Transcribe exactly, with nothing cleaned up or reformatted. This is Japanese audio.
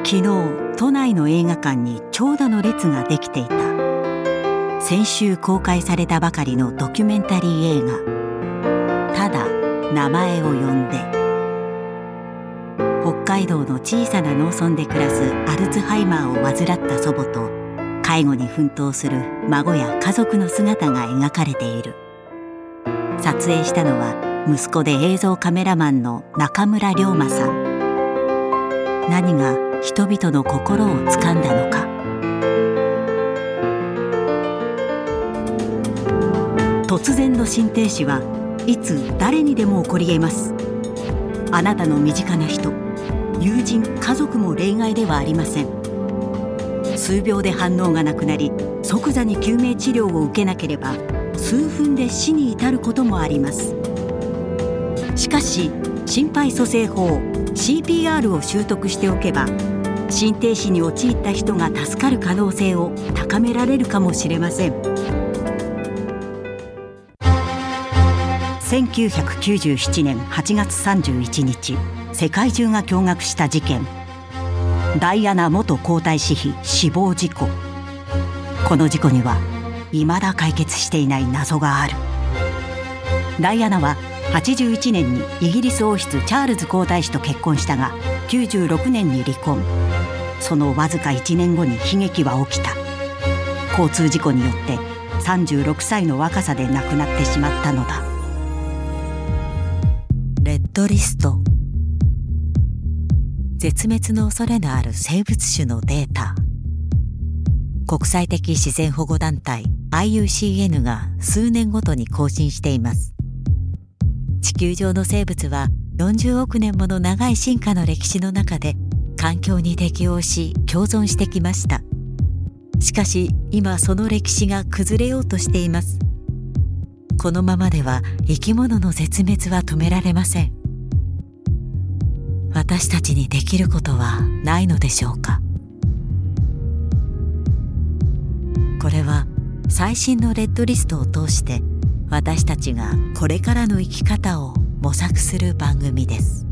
昨日都内の映画館に長蛇の列ができていた。先週公開されたばかりのドキュメンタリー映画「ただ名前を呼んで」。北海道の小さな農村で暮らすアルツハイマーを患った祖母と介護に奮闘する孫や家族の姿が描かれている。撮影したのは息子で映像カメラマンの中村龍馬さん。何が人々の心をつかんだのか。突然の心停止はいつ誰にでも起こり得ます。あなたの身近な人、友人、家族も例外ではありません。数秒で反応がなくなり、即座に救命治療を受けなければ数分で死に至ることもあります。しかし心肺蘇生法 シーピーアール を習得しておけば、心停止に陥った人が助かる可能性を高められるかもしれません。せんきゅうひゃくきゅうじゅうななねんはちがつさんじゅういちにち、世界中が驚愕した事件、ダイアナ元皇太子妃死亡事故。この事故には未だ解決していない謎がある。ダイアナははちじゅういちねんにイギリス王室チャールズ皇太子と結婚したが、きゅうじゅうろくねんに離婚。そのわずかいちねんごに悲劇は起きた。交通事故によってさんじゅうろくさいの若さで亡くなってしまったのだ。レッドリスト。絶滅の恐れのある生物種のデータ。国際的自然保護団体 アイユーシーエヌ が数年ごとに更新しています。地球上の生物はよんじゅうおくねんもの長い進化の歴史の中で環境に適応し共存してきました。しかし今その歴史が崩れようとしています。このままでは生き物の絶滅は止められません。私たちにできることはないのでしょうか。これは最新のレッドリストを通して私たちがこれからの生き方を模索する番組です。